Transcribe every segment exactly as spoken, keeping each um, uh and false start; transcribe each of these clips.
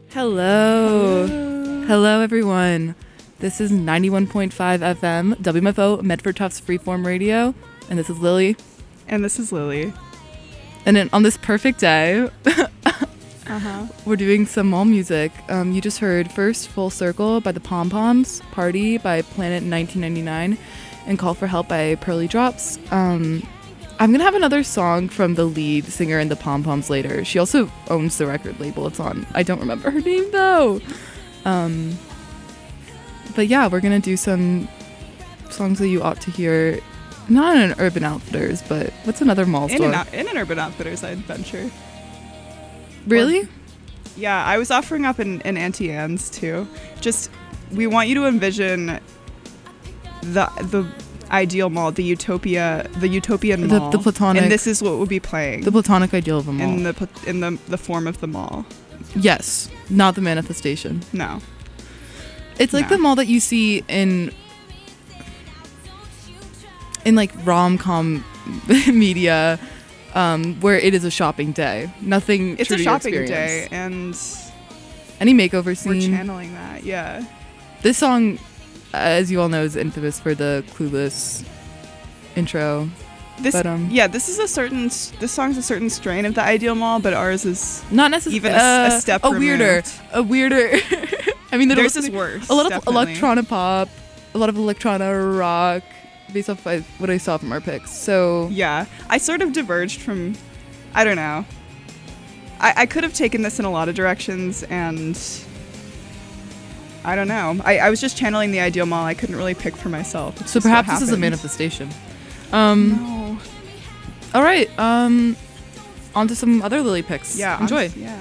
Hello. Hello. Hello, everyone. This is ninety-one point five F M, W M F O, Medford Tufts Freeform Radio. And this is Lily. And this is Lily. And then on this perfect day, uh-huh. we're doing some mall music. Um, you just heard first Full Circle by the Pom Poms, Party by Planet nineteen ninety-nine, and Call for Help by Pearly Drops. Um, I'm going to have another song from the lead singer in the Pom Poms later. She also owns the record label it's on. I don't remember her name, though. Um, but yeah, we're going to do some songs that you ought to hear. Not in an Urban Outfitters, but what's another mall in store? An, in an Urban Outfitters, I'd venture. Really? Or, yeah, I was offering up in, in Auntie Anne's, too. Just, we want you to envision the the... ideal mall, the utopia, the utopian the, mall, the platonic, and this is what would be playing. The platonic ideal of a mall in the in the the form of the mall. Yes, not the manifestation. No, it's like no. the mall that you see in in like rom-com media, um, where it is a shopping day. Nothing. It's true a to your shopping experience. day, and any makeover scene. We're channeling that. Yeah. This song, as you all know, is infamous for the Clueless intro. This, but, um, yeah, this is a certain. This song's a certain strain of the ideal mall, but ours is not necessarily even a, uh, a step a removed. weirder, a weirder. I mean, theirs is worse. A lot definitely. of electrona pop, a lot of electrona rock, based off what I saw from our picks. So yeah, I sort of diverged from. I don't know. I, I could have taken this in a lot of directions, and. I don't know. I, I was just channeling the ideal mall. I couldn't really pick for myself. It's so perhaps this is a manifestation. Um, no. All right. Um, on to some other Lily picks. Yeah. Enjoy. On, yeah.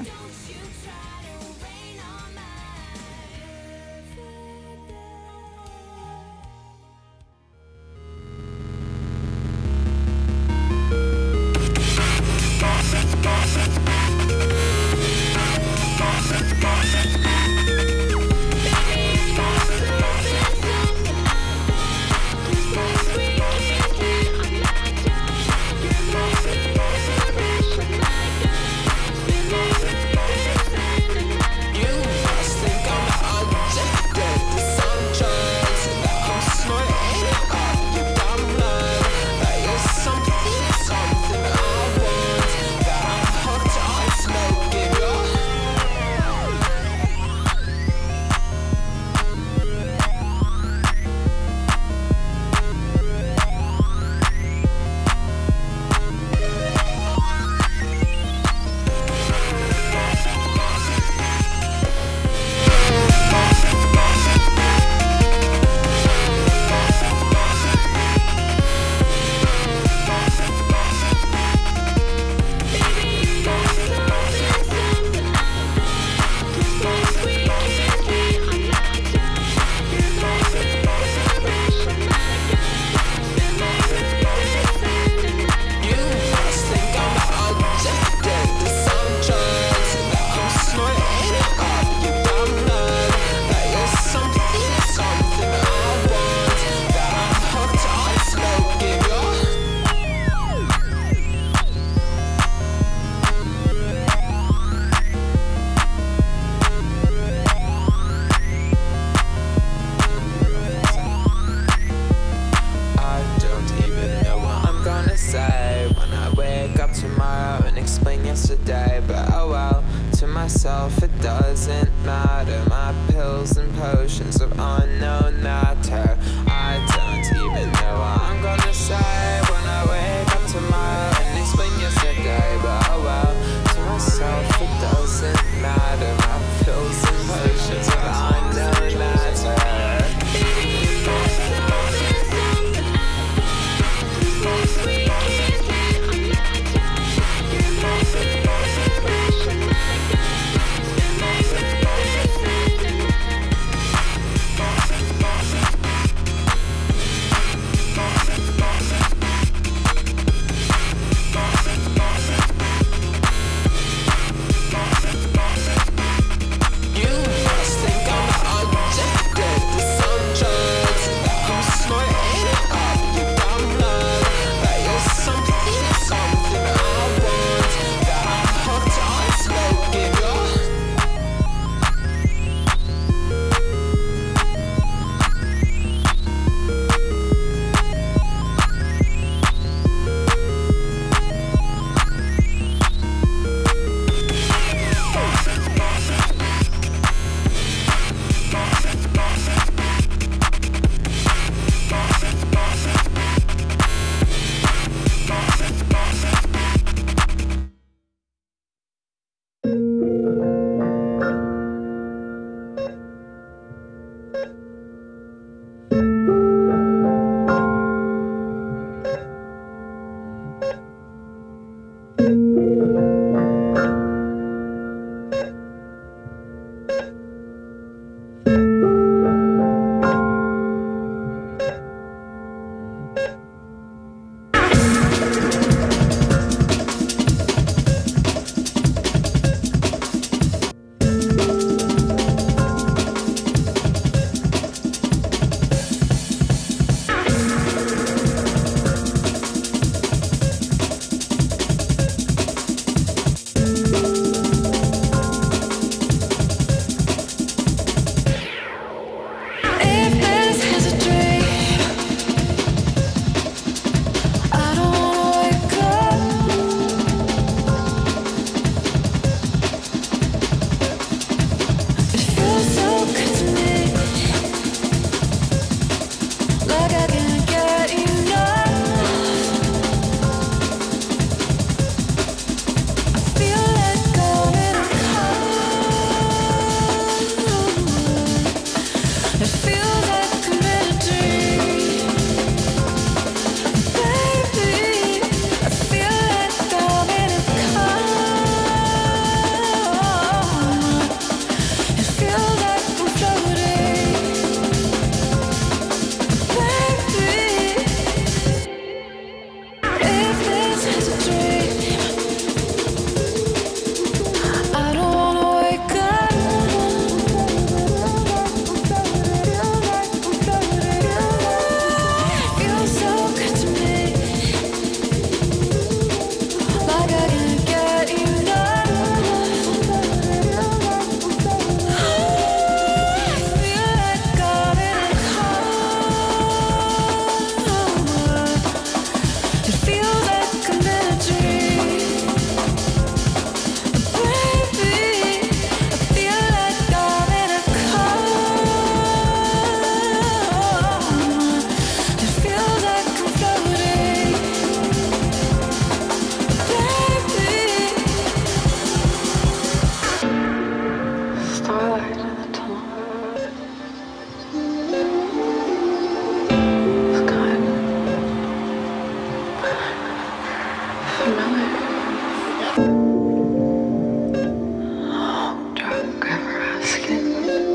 Drunk ever asking,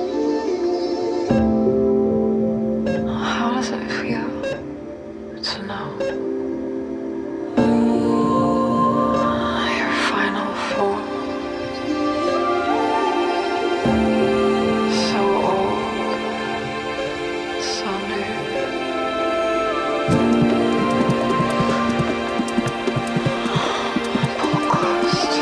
how does it feel to know your final form? So old, so new. Pull close to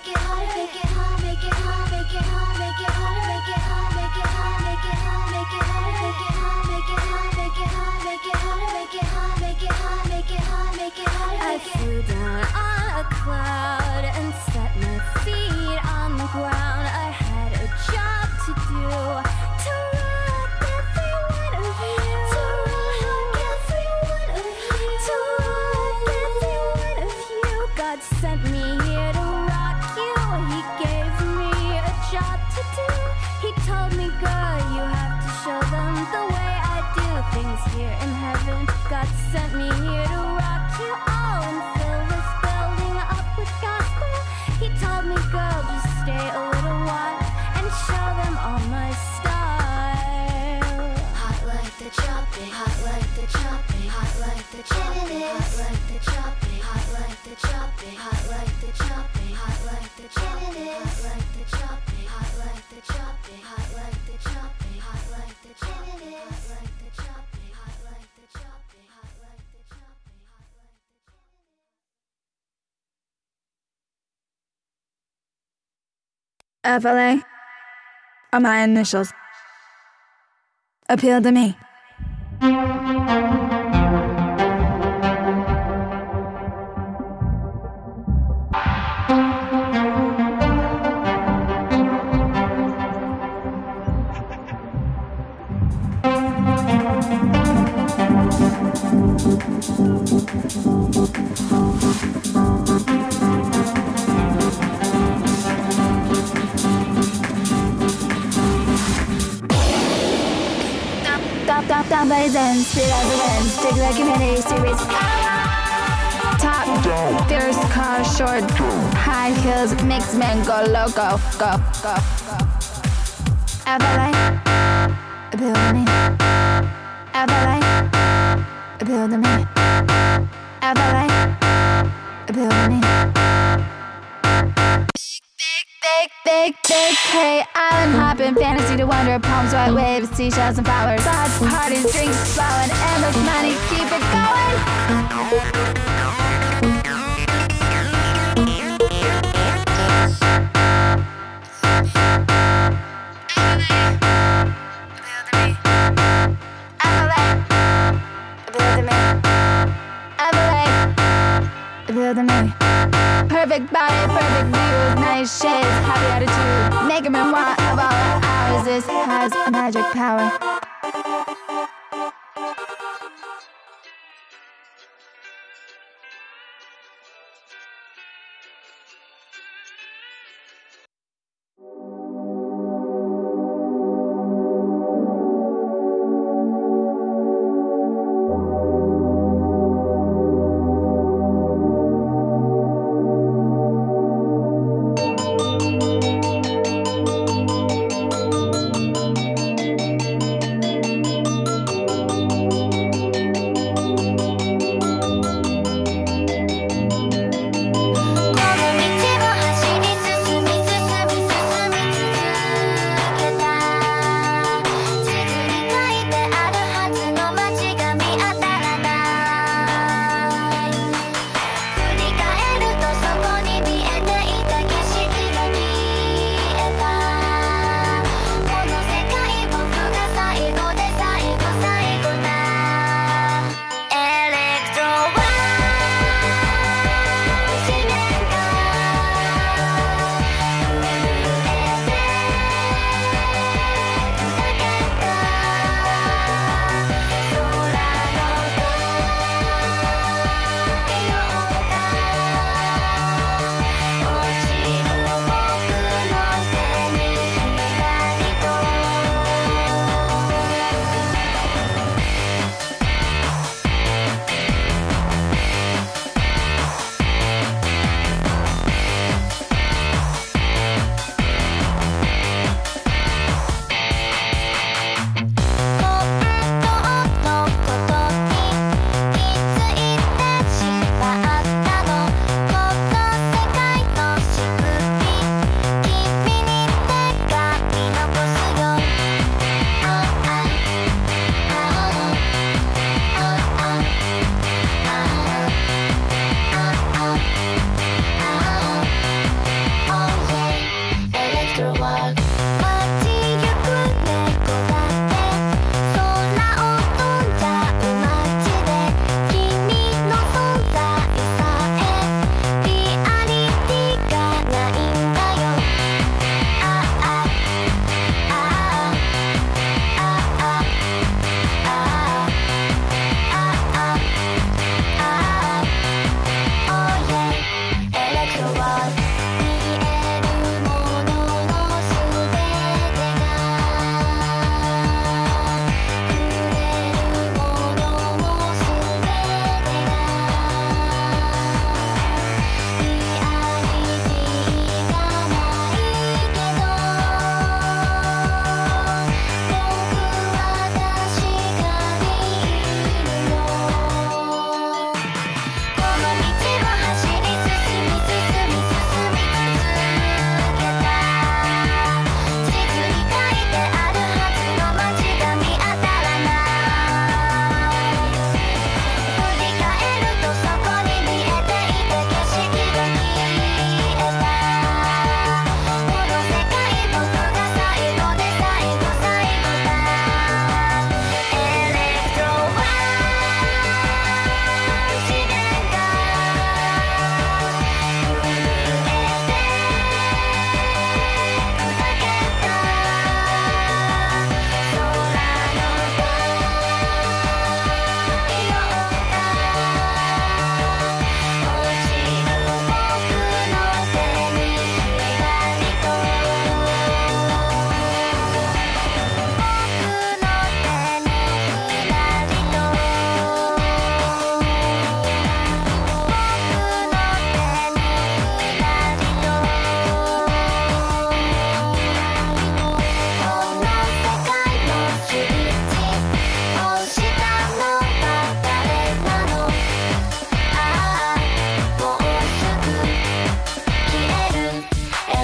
make it harder, make it hard, make it hard, make it hard, make it harder, make it hard, make it hard, make it hard, make it harder, make it hard, make it hard, make it hard, make it harder, make it hard, make it hard, make it hard, make it harder. I flew down on a cloud and set my feet on the ground. I had a job to do, to rock every one of you, to rock every one of you, to rock every one of you. God sent me here to rock you. He gave me a job to do. He told me, girl, you have to show them the way I do things here in heaven. God sent me here to rock you all and fill this building up with gospel. He told me, girl, just stay a little while and show them all my style. Hot like the chopping, hot like the chopping, hot like the chopping, hot like the chopping, hot like the chopping, hot like the chopping, hot like the chopping, hot like the chopping, hot like the chopping, hot like the chopping, hot like the chopping, hot like the chopping, hot like the chopping, hot like the chopping, hot like the F L A are my initials. Appeal to me. Stop, stop, down by his ends, spit out the lens, dig like an humanity series. Top, fierce car, short, high heels, makes men go loco, go, go, go. F L A, appeal to me. F L A, appeal to me. F L A, appeal to me. Big, big, big, hey, island hopping, fantasy to wonder, palms, white waves, seashells and flowers, thoughts, parties, drinks flowing, endless money, keep it going. Appeal to me. Perfect body, perfect views, nice shades, happy attitude. Make him want of all hours. This has a magic power.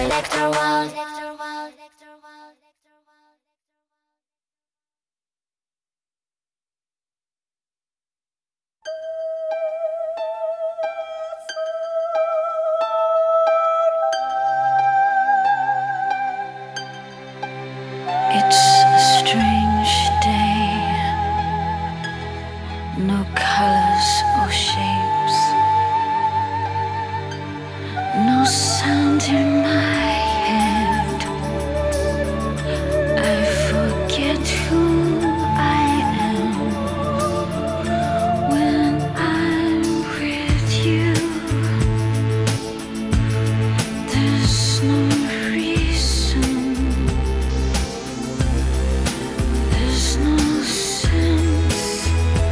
Electro World. It's a strange day, no colors or shapes, no sound in my head. I forget who I am when I'm with you. There's no reason, there's no sense.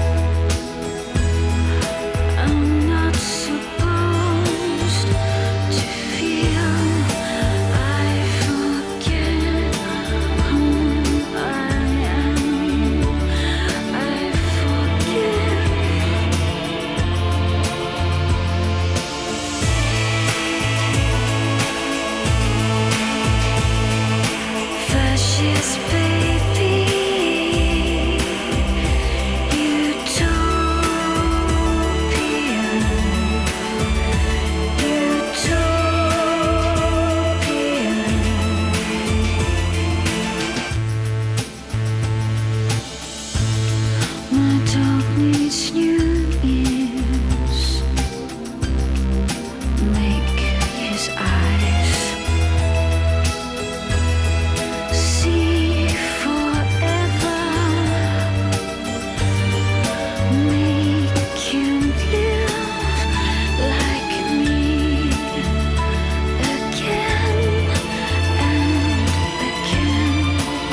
I'm not supposed to feel. I forget who I am. I forget. Fascist baby, utopian, utopian. My dog needs new ears. Make his eyes see forever. Make him live like me again and again.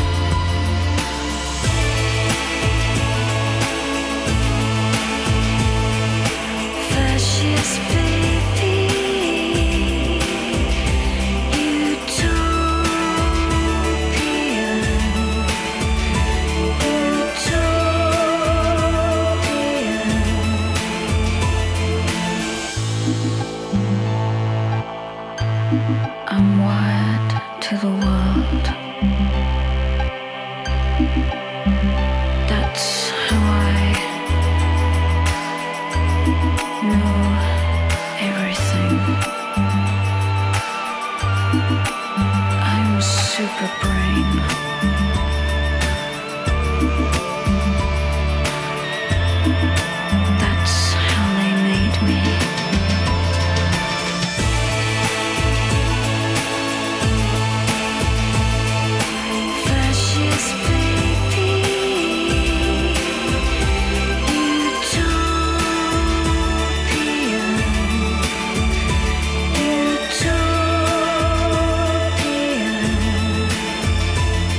Fascist baby, utopian, utopian. I'm wired to the world. That's how I know everything. I'm super brain. That's how they made me. Fascist baby, utopian, utopian.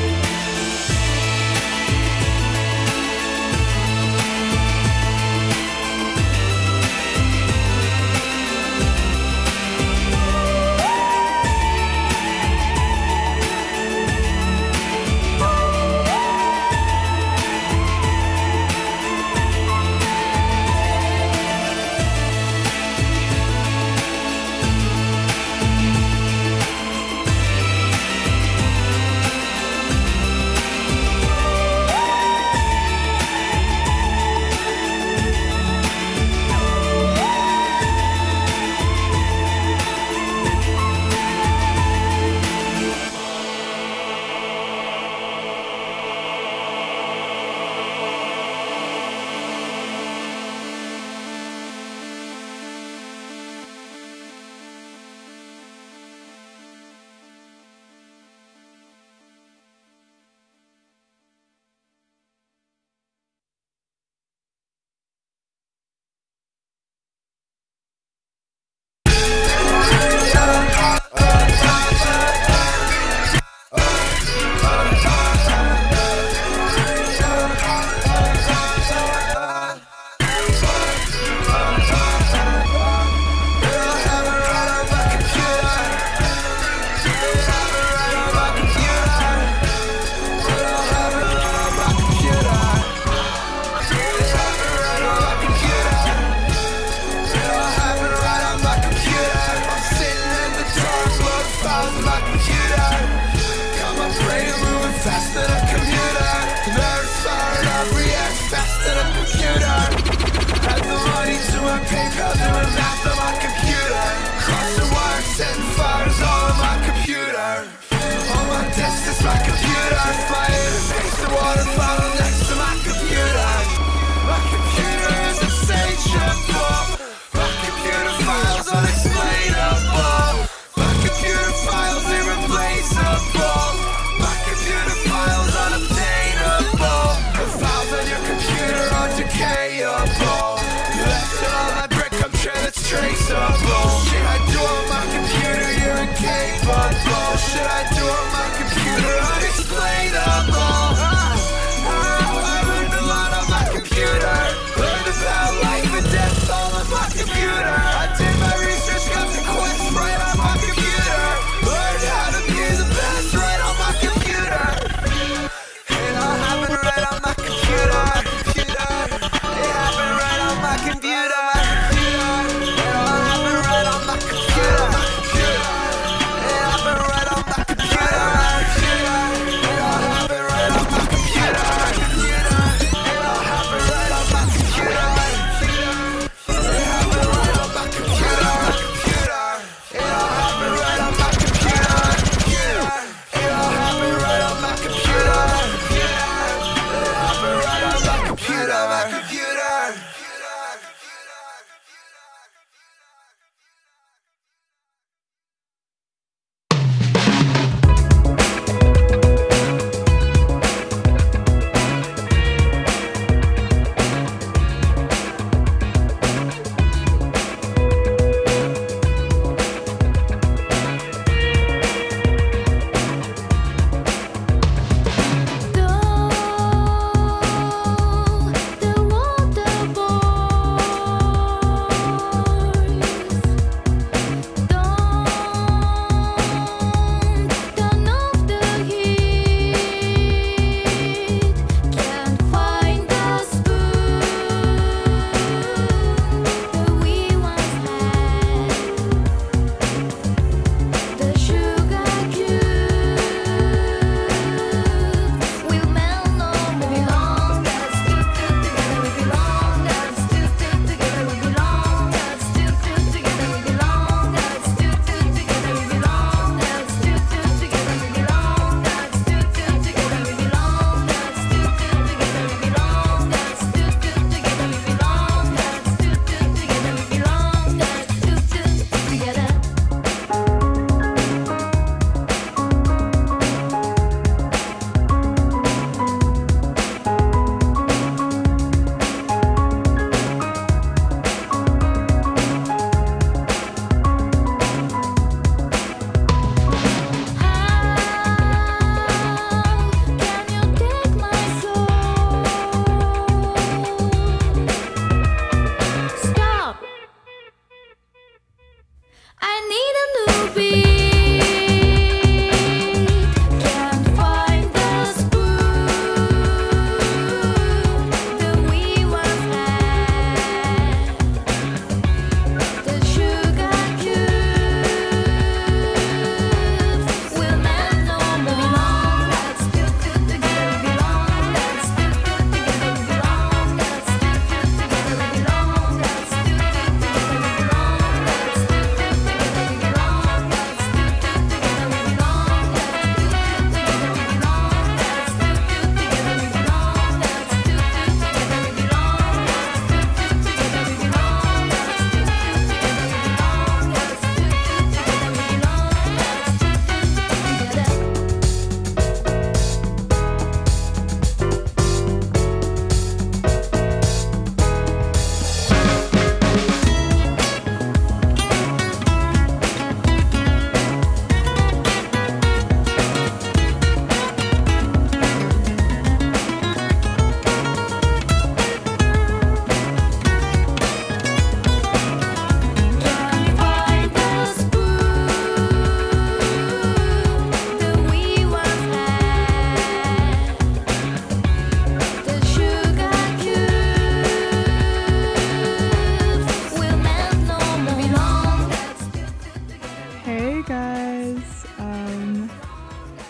with my computer. Got my brain moving faster than a computer. Never fired up, react faster than a computer. Add the money to my PayPal, doing math on my computer. Crossing wires, setting fires all on my computer. On my desk is my computer. My interface, the water bottle next to my computer. My computer is insatiable. My computer files unexplainable. My computer files irreplaceable. My computer files unobtainable. The files on your computer are decayable. You left it on my brick, I'm sure that's traceable. Shit I do on my computer, you're incapable. Shit I do on my computer, unexplainable. I learned a lot on my computer. Learned about life and death all on my computer. I did my research, got the quest right on my computer. Learned how to be the best right on my computer. It all happened right on my computer. It happened right on my computer. It all happened right on my computer. It happened right on my computer. It all happened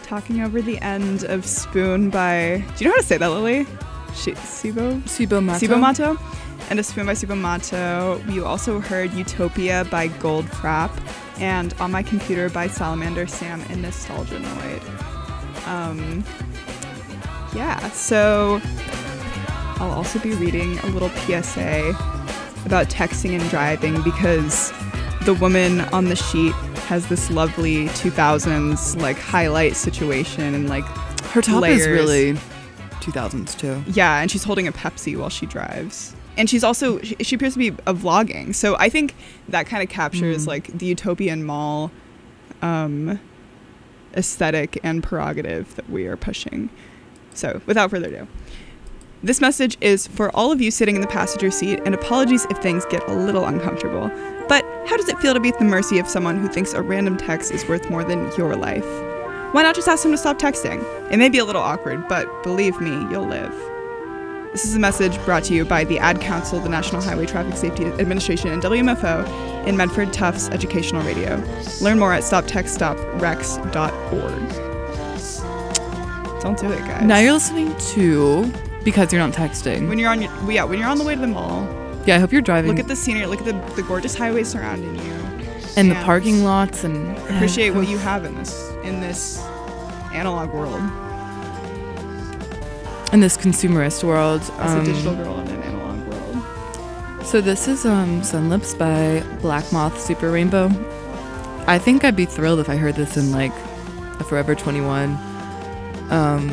talking over the end of Spoon by, do you know how to say that, Lily? Sh- Sibo? Sibo Mato. Sibo Mato. And a Spoon by Sibo Mato. You also heard Utopia by Goldfrapp and On My Computer by Salamander Sam and Nostalgia Noid. Um, yeah, so I'll also be reading a little P S A about texting and driving because the woman on the sheet has this lovely two thousands like highlight situation and like her top layers. is really two thousands too. Yeah, and she's holding a Pepsi while she drives. And she's also, she, she appears to be a vlogging. So I think that kind of captures mm. like the utopian mall um, aesthetic and prerogative that we are pushing. So without further ado, this message is for all of you sitting in the passenger seat, and apologies if things get a little uncomfortable. But how does it feel to be at the mercy of someone who thinks a random text is worth more than your life? Why not just ask them to stop texting? It may be a little awkward, but believe me, you'll live. This is a message brought to you by the Ad Council, the National Highway Traffic Safety Administration, and W M F O in Medford Tufts Educational Radio. Learn more at stop text stop rex dot org. Don't do it, guys. Now you're listening to Because You're Not Texting. When you're on your, yeah, when you're on the way to the mall. Yeah, I hope you're driving. Look at the scenery. Look at the, the gorgeous highways surrounding you. And, and the parking lots, and appreciate what you have in this in this analog world. In this consumerist world. As um, a digital girl in an analog world. So this is um, Sun Lips by Black Moth Super Rainbow. I think I'd be thrilled if I heard this in like a Forever twenty-one. Um,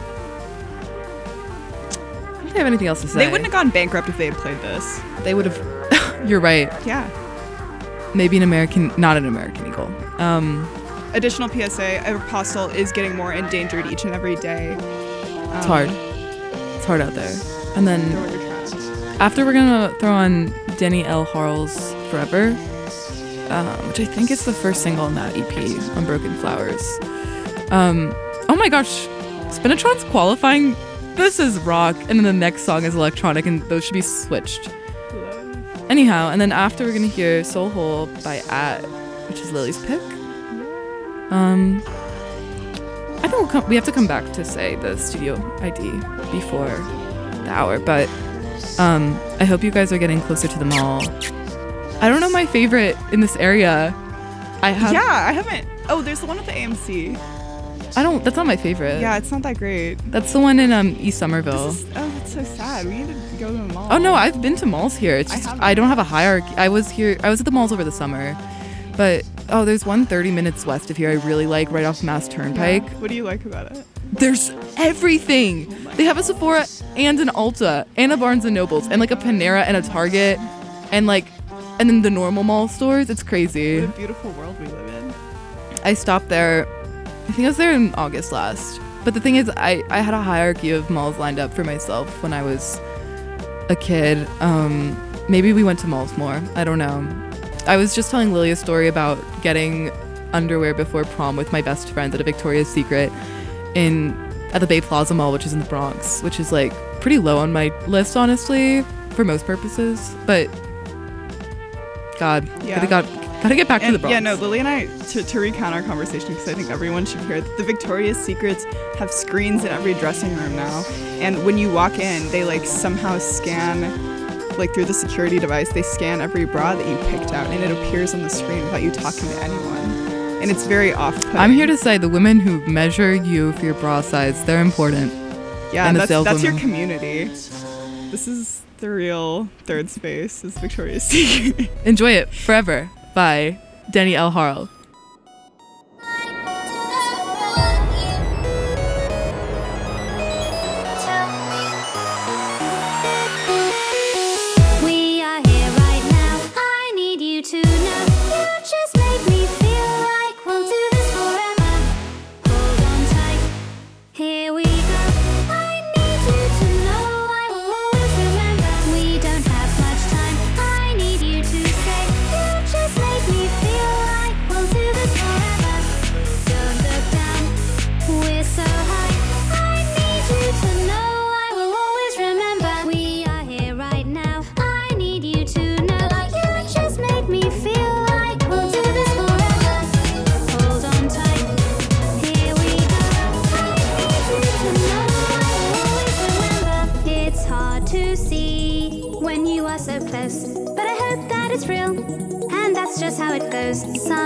I don't have anything else to say. They wouldn't have gone bankrupt if they had played this. They would have. You're right. Yeah. Maybe an American, not an American Eagle. Um, Additional P S A, Apostle is getting more endangered each and every day. Um, it's hard. It's hard out there. And then after we're going to throw on Danny L. Harl's Forever, um, which I think is the first single in that E P, Unbroken Flowers. Um, oh my gosh, Spinatron's qualifying. This is rock, and then the next song is electronic, and those should be switched. Anyhow, and then after we're gonna hear Soul Hole by At, which is Lily's pick. Um, I think we'll come, we have to come back to say the studio I D before the hour, but um, I hope you guys are getting closer to the mall. I don't know my favorite in this area. I have. Yeah, I haven't. Oh, there's the one at the A M C. I don't. That's not my favorite. Yeah, it's not that great. That's the one in um East Somerville. This is, oh, that's so sad. We need to go to the mall. Oh no, I've been to malls here. It's just I, I don't have a hierarchy. I was here. I was at the malls over the summer, but oh, there's one thirty minutes west of here I really like, right off Mass Turnpike. Yeah. What do you like about it? There's everything. Oh they have a Sephora and an Ulta and a Barnes and Nobles and like a Panera and a Target and like and then the normal mall stores. It's crazy. What a beautiful world we live in. I stopped there. I think I was there in August last. But the thing is, I, I had a hierarchy of malls lined up for myself when I was a kid. Um, maybe we went to malls more. I don't know. I was just telling Lily a story about getting underwear before prom with my best friends at a Victoria's Secret in at the Bay Plaza Mall, which is in the Bronx, which is like pretty low on my list, honestly, for most purposes. But God, yeah. gotta, got, gotta get back and, to the Bronx. Yeah, no, Lily and I, to, to recount our conversation, because I think everyone should hear that the Victoria's Secrets have screens in every dressing room now. And when you walk in, they like somehow scan, like through the security device, they scan every bra that you picked out, and it appears on the screen without you talking to anyone. And it's very off-putting. I'm here to say the women who measure you for your bra size, they're important. Yeah, and that's, the that's your women. community. This is the real third space, is Victoria's Secret. Enjoy It Forever by Danny L. Harl. We are here right now. I need you to know. You just make me feel like we'll do this forever. Hold on tight. Here we go. I need you to know I will always remember. We don't have much time. I need you to stay. You just make me feel like we'll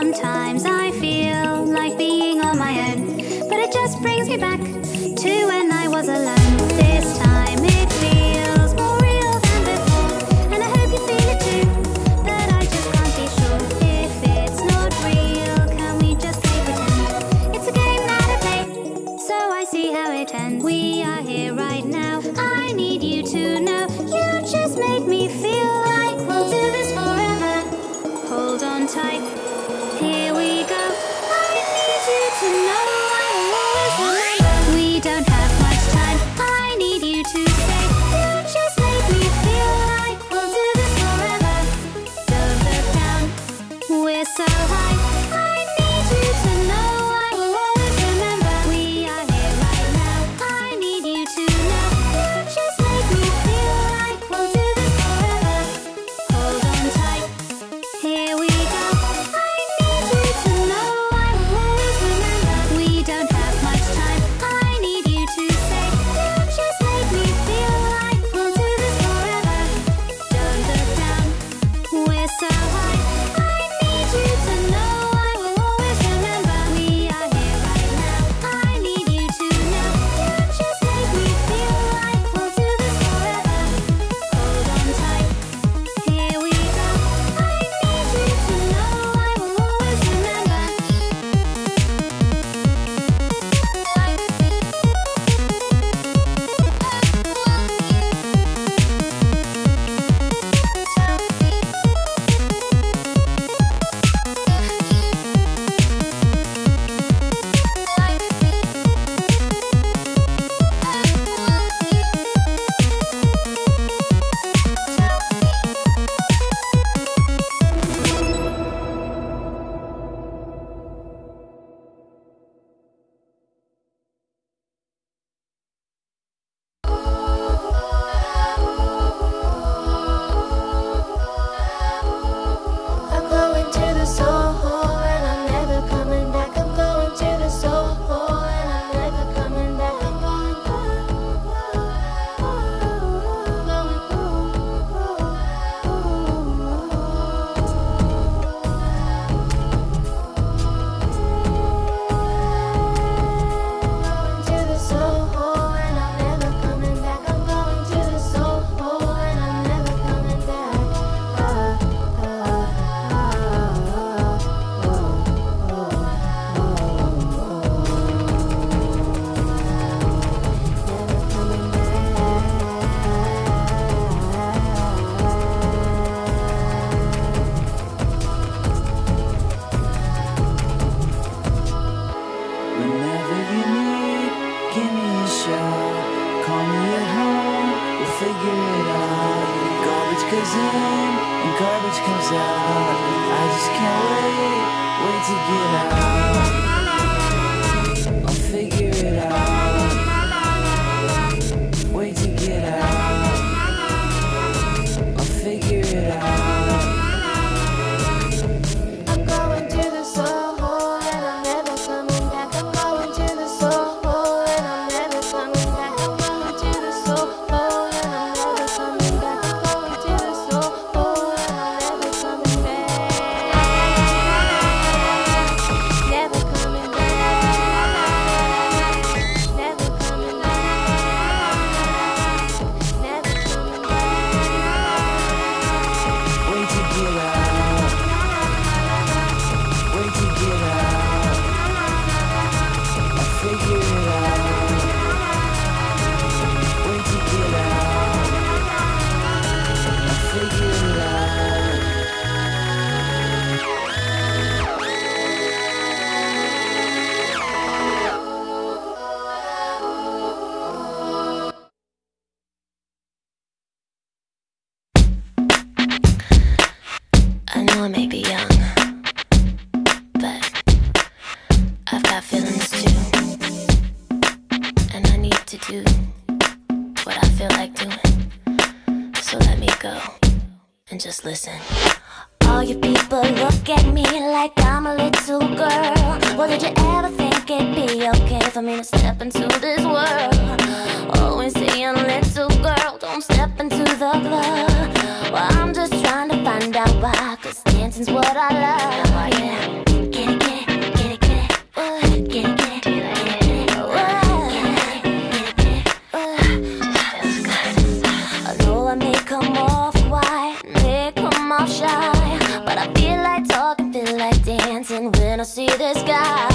Sometimes I feel like being on my own, but it just brings me back to when I was alone. This time it feels more real than before, and I hope you feel it too, but I just can't be sure. If it's not real, can we just play pretend? It's a game that I play, so I see how it ends. We are here right now, I need you to know. You just made me feel like we'll do this forever. Hold on tight, here we go. I need you to know I will always remember. We don't have much time, I need you to stay. You just make me feel like we'll do this forever. Don't look down, we're so high. I need you to know I will always remember. We are here right now, I need you to know. You just make me feel like we'll do this forever. Hold on tight, here we go. I need you to know I will always remember. We don't have much time, I need you to stay. You just make me feel like we'll do this forever. Don't look down, we're so high. I need you to know I will always remember. We are here right now, I need you to know. You just make me feel like we'll do this forever. Hold on tight, here we go. I need you to know I will always remember. I'm going to the soul and I'm never coming back. I'm going to the soul and I'm never coming back. I'm going to the soul and I'm never coming back. I'm going to the soul and I'm never coming Whenever you need, give me a shot. Call me at home, we'll figure it out. Garbage goes in and garbage comes out. I just can't wait, wait to get out. I'll figure it out. Wait to get out. I'll figure it out. I'm going to the soul and I'm never coming back. I'm going to the soul and I'm never coming back. I'm going to the soul and I'm never coming back. I'm going to the soul and I'm never coming back. Never coming back. Never coming back. Never coming back. Wait to get out. Wait to get out. I'll figure it out. Wait to get out. I'll figure it out. I know I may be young, but I've got feelings too. And I need to do what I feel like doing. So let me go and just listen. All you people look at me like I'm a little girl. Well, did you ever think it'd be okay for me to step into this world? Always saying, little girl, don't step into the club. Well, I'm just trying to find out why, 'cause dancing's what I love, yeah. And when I see this guy,